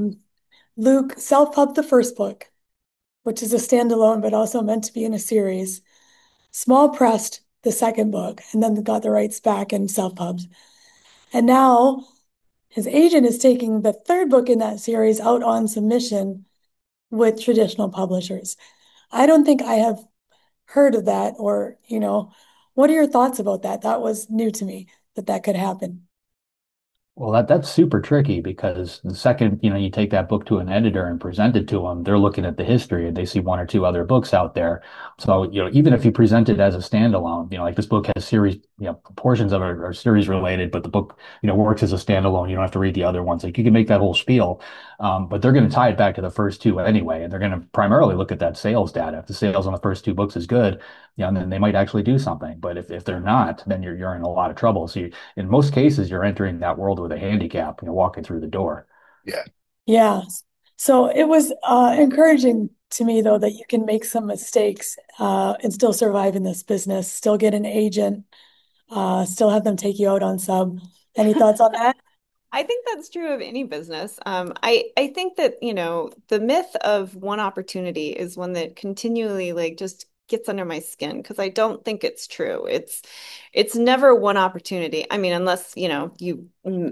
Luke self-pubbed the first book, which is a standalone, but also meant to be in a series. Small pressed the second book and then got the rights back and self-pubbed. And now his agent is taking the third book in that series out on submission with traditional publishers. I don't think I have heard of that, or, what are your thoughts about that? That was new to me that could happen. Well, that's super tricky because the second, you take that book to an editor and present it to them, they're looking at the history and they see one or two other books out there. So, even if you present it as a standalone, like this book has series, portions of it are series related, but the book, works as a standalone. You don't have to read the other ones. Like you can make that whole spiel, but they're going to tie it back to the first two anyway. And they're going to primarily look at that sales data. If the sales on the first two books is good, and then they might actually do something. But if they're not, then you're in a lot of trouble. So in most cases, you're entering that world with a handicap, walking through the door. Yeah. Yeah. So it was encouraging to me, though, that you can make some mistakes and still survive in this business, still get an agent, still have them take you out on sub. Any thoughts on that? I think that's true of any business. I think that, the myth of one opportunity is one that continually like just gets under my skin because I don't think it's true. It's never one opportunity. I mean, unless, you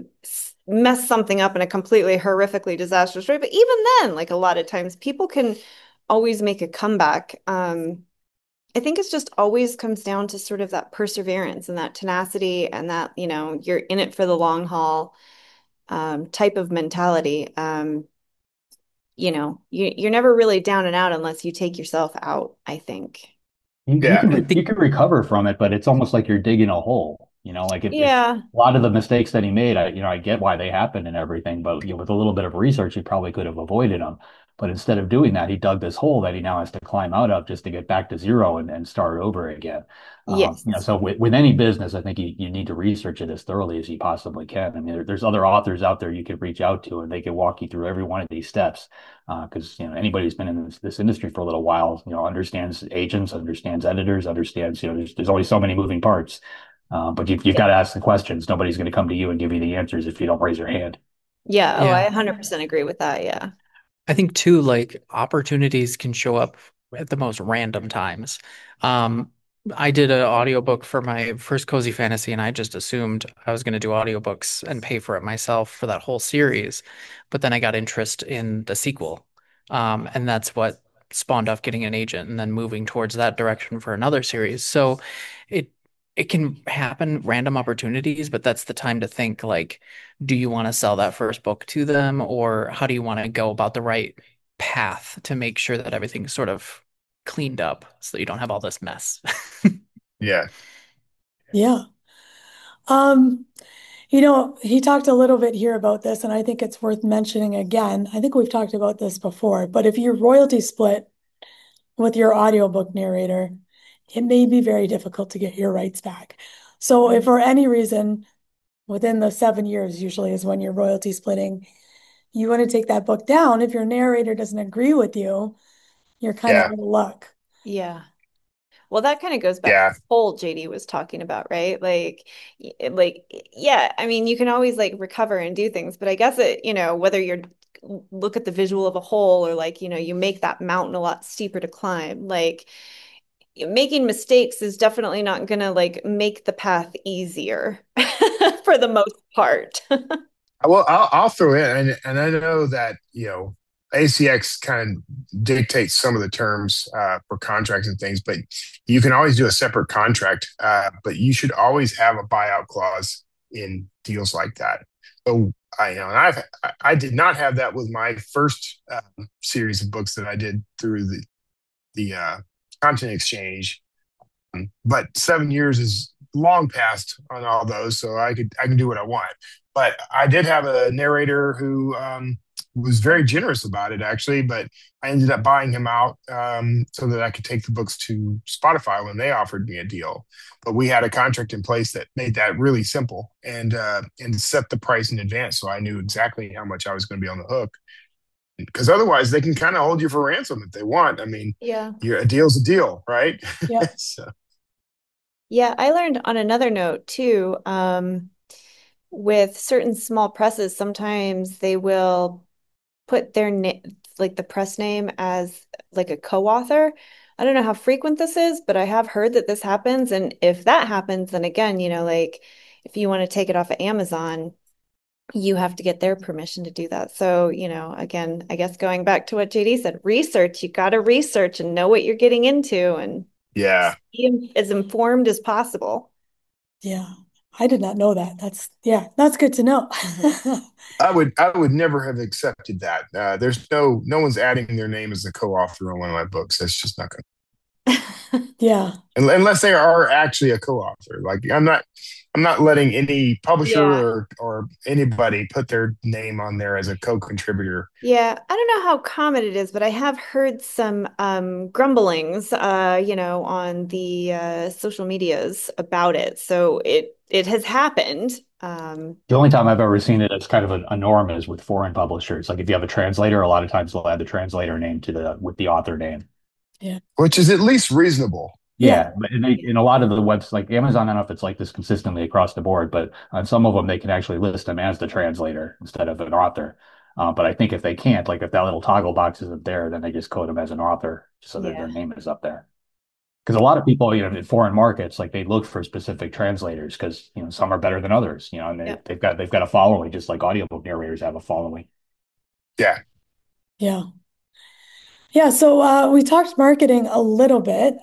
mess something up in a completely horrifically disastrous way. But even then, like a lot of times people can always make a comeback. I think it's just always comes down to sort of that perseverance and that tenacity and that, you're in it for the long haul, type of mentality. You're never really down and out unless you take yourself out, I think. You Yeah. can I you think can recover from it, but it's almost like you're digging a hole. Like if Yeah. a lot of the mistakes that he made, I get why they happened and everything, but with a little bit of research, he probably could have avoided them. But instead of doing that, he dug this hole that he now has to climb out of just to get back to zero and start over again. Yes. So with any business, I think you need to research it as thoroughly as you possibly can. I mean, there's other authors out there you could reach out to, and they can walk you through every one of these steps. Because anybody who's been in this industry for a little while, understands agents, understands editors, understands there's always so many moving parts. But you've got to ask the questions. Nobody's going to come to you and give you the answers if you don't raise your hand. Yeah. Oh, I yeah. 100% agree with that. Yeah. I think too, like opportunities can show up at the most random times. Um, I did an audiobook for my first Cozy Fantasy, and I just assumed I was going to do audiobooks and pay for it myself for that whole series. But then I got interest in the sequel. And that's what spawned off getting an agent and then moving towards that direction for another series. So it it can happen, random opportunities, but that's the time to think like, do you want to sell that first book to them, or how do you want to go about the right path to make sure that everything's sort of cleaned up so that you don't have all this mess? Yeah. Yeah. Um, he talked a little bit here about this, and I think it's worth mentioning again. I think we've talked about this before, but if you royalty split with your audiobook narrator, it may be very difficult to get your rights back. So if for any reason within the 7 years usually is when you're royalty splitting, you want to take that book down, if your narrator doesn't agree with you, you're kind of Yeah. out of luck. Yeah. Well, that kind of goes back to Yeah. the whole JD was talking about, right? Like, yeah, I mean, you can always like recover and do things, but I guess whether you're look at the visual of a whole, or like, you make that mountain a lot steeper to climb. Like making mistakes is definitely not going to like make the path easier for the most part. Well, I'll throw in, and I know that ACX kind of dictates some of the terms for contracts and things, but you can always do a separate contract. But you should always have a buyout clause in deals like that. So I did not have that with my first series of books that I did through the content exchange, but 7 years is long past on all those, so I can do what I want. But I did have a narrator who was very generous about it, actually. But I ended up buying him out so that I could take the books to Spotify when they offered me a deal. But we had a contract in place that made that really simple and set the price in advance, so I knew exactly how much I was going to be on the hook. Because otherwise, they can kind of hold you for ransom if they want. I mean, a deal's a deal, right? Yeah. So. Yeah, I learned on another note too. With certain small presses, sometimes they will put their like the press name as like a co-author. I don't know how frequent this is, but I have heard that this happens. And if that happens, then again, like if you want to take it off of Amazon, you have to get their permission to do that. So, again, I guess going back to what JD said, research, you got to research and know what you're getting into and be as informed as possible. Yeah. I did not know that. That's good to know. I would never have accepted that. There's no one's adding their name as a co-author on one of my books. That's just not going to. Yeah. Unless they are actually a co-author. Like I'm not letting any publisher or anybody put their name on there as a co-contributor. Yeah, I don't know how common it is, but I have heard some grumblings, on the social medias about it. So it has happened. The only time I've ever seen it as kind of a norm is with foreign publishers. Like if you have a translator, a lot of times they'll add the translator name with the author name. Yeah, which is at least reasonable. Yeah, but in a lot of the webs, like Amazon, I don't know if it's like this consistently across the board, but on some of them, they can actually list them as the translator instead of an author. But I think if they can't, like if that little toggle box isn't there, then they just code them as an author just so that their name is up there. Because a lot of people, in foreign markets, like they look for specific translators because, some are better than others, and they've got a following, just like audiobook narrators have a following. Yeah. Yeah. Yeah, so we talked marketing a little bit.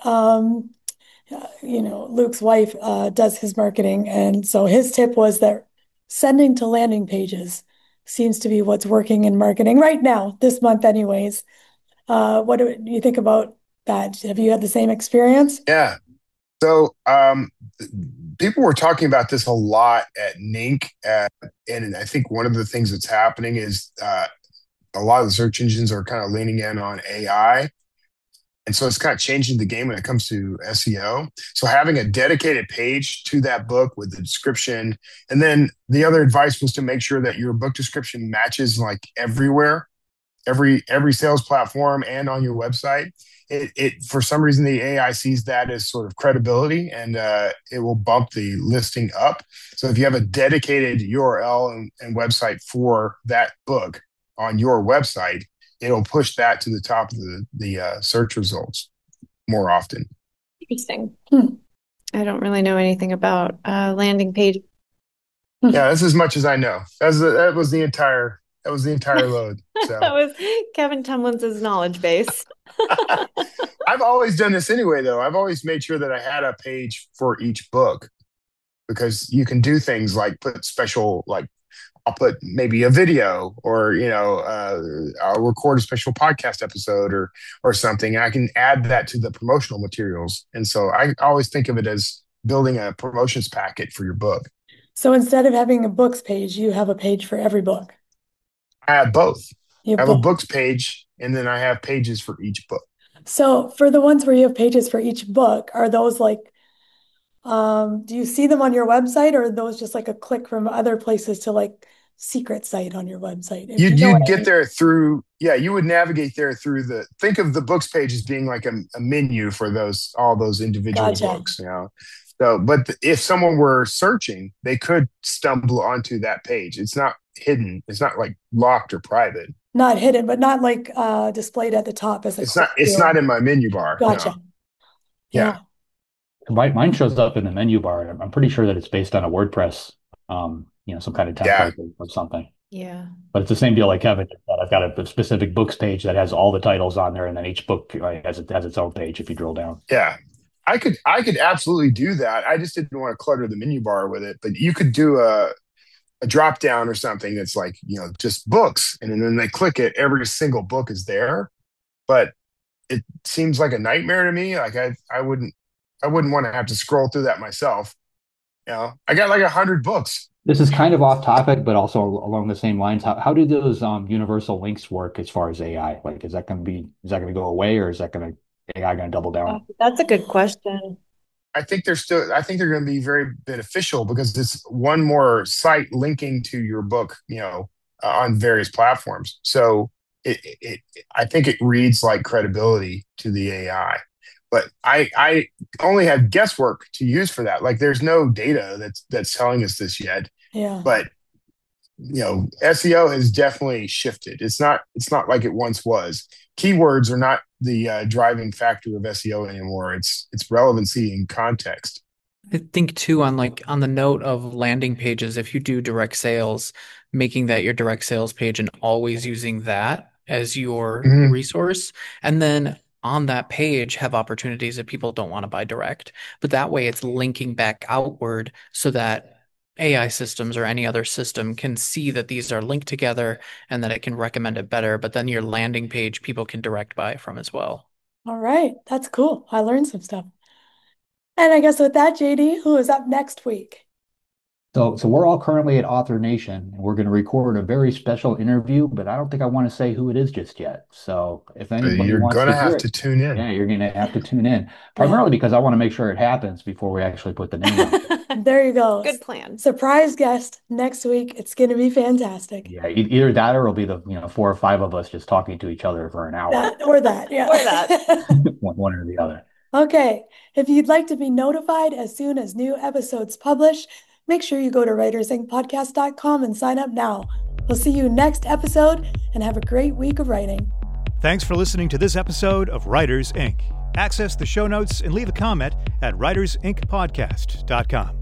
Luke's wife does his marketing, and so his tip was that sending to landing pages seems to be what's working in marketing right now, this month anyways. What do you think about that? Have you had the same experience? Yeah. So people were talking about this a lot at NINC, and I think one of the things that's happening is a lot of the search engines are kind of leaning in on AI. And so it's kind of changing the game when it comes to SEO. So having a dedicated page to that book with the description, and then the other advice was to make sure that your book description matches like everywhere, every sales platform and on your website. It for some reason, the AI sees that as sort of credibility, and it will bump the listing up. So if you have a dedicated URL and website for that book on your website, it'll push that to the top of the search results more often. Interesting. I don't really know anything about landing page. Yeah, that's as much as I know. That was the entire load. So. That was Kevin Tumlins's knowledge base. I've always done this anyway, though. I've always made sure that I had a page for each book because you can do things like put special, like I'll put maybe a video or, I'll record a special podcast episode or something. And I can add that to the promotional materials. And so I always think of it as building a promotions packet for your book. So instead of having a books page, you have a page for every book. I have both. I have both. a books page, and then I have pages for each book. So for the ones where you have pages for each book, are those like, do you see them on your website, or are those just like a click from other places to like secret site on your website? You'd get there through, you would navigate there through think of the books page as being like a menu for all those individual books, So, but if someone were searching, they could stumble onto that page. It's not hidden. It's not like locked or private. Not hidden, but not like displayed at the top as a It's not in my menu bar. Gotcha. No. Yeah. Mine shows up in the menu bar. I'm pretty sure that it's based on a WordPress, some kind of template or something. Yeah. But it's the same deal like Kevin. I've got a specific books page that has all the titles on there, and then each book has its own page if you drill down. Yeah. I could absolutely do that. I just didn't want to clutter the menu bar with it. But you could do a drop down or something that's like, just books. And then they click it, every single book is there. But it seems like a nightmare to me. Like I wouldn't want to have to scroll through that myself. I got like 100 books. This is kind of off topic, but also along the same lines. How do those universal links work as far as AI? Like, is that going to go away, or is AI going to double down? That's a good question. I think they're going to be very beneficial because it's one more site linking to your book, on various platforms. So I think it reads like credibility to the AI. But I only have guesswork to use for that. Like, there's no data that's telling us this yet. Yeah. But SEO has definitely shifted. It's not like it once was. Keywords are not the driving factor of SEO anymore. It's relevancy and context. I think too, on the note of landing pages, if you do direct sales, making that your direct sales page and always using that as your resource, and then on that page have opportunities if people don't want to buy direct. But that way it's linking back outward so that AI systems or any other system can see that these are linked together and that it can recommend it better. But then your landing page, people can direct buy from as well. All right. That's cool. I learned some stuff. And I guess with that, JD, who is up next week? So we're all currently at Author Nation, and we're going to record a very special interview, but I don't think I want to say who it is just yet. So if anybody you're wants going to hear have it, to tune in. yeah, you're going to have to tune in. Primarily because I want to make sure it happens before we actually put the name on. There you go. Good plan. Surprise guest next week. It's going to be fantastic. Yeah, either that or it'll be the 4 or 5 of us just talking to each other for an hour. Yeah. Or that. One or the other. Okay. If you'd like to be notified as soon as new episodes publish, make sure you go to writersincpodcast.com and sign up now. We'll see you next episode, and have a great week of writing. Thanks for listening to this episode of Writers Inc. Access the show notes and leave a comment at writersincpodcast.com.